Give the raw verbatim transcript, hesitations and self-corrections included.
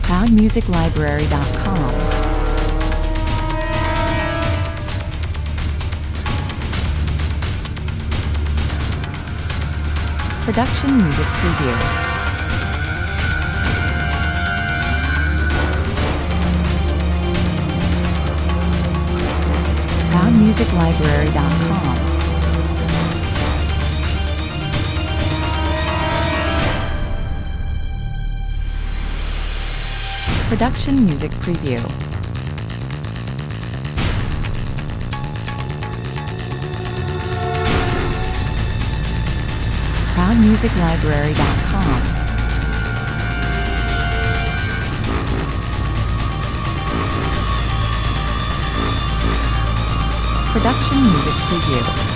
proud music library dot com. Production Music Preview. proud music library dot com. Production Music Preview. proud music library dot com. Production Music Preview.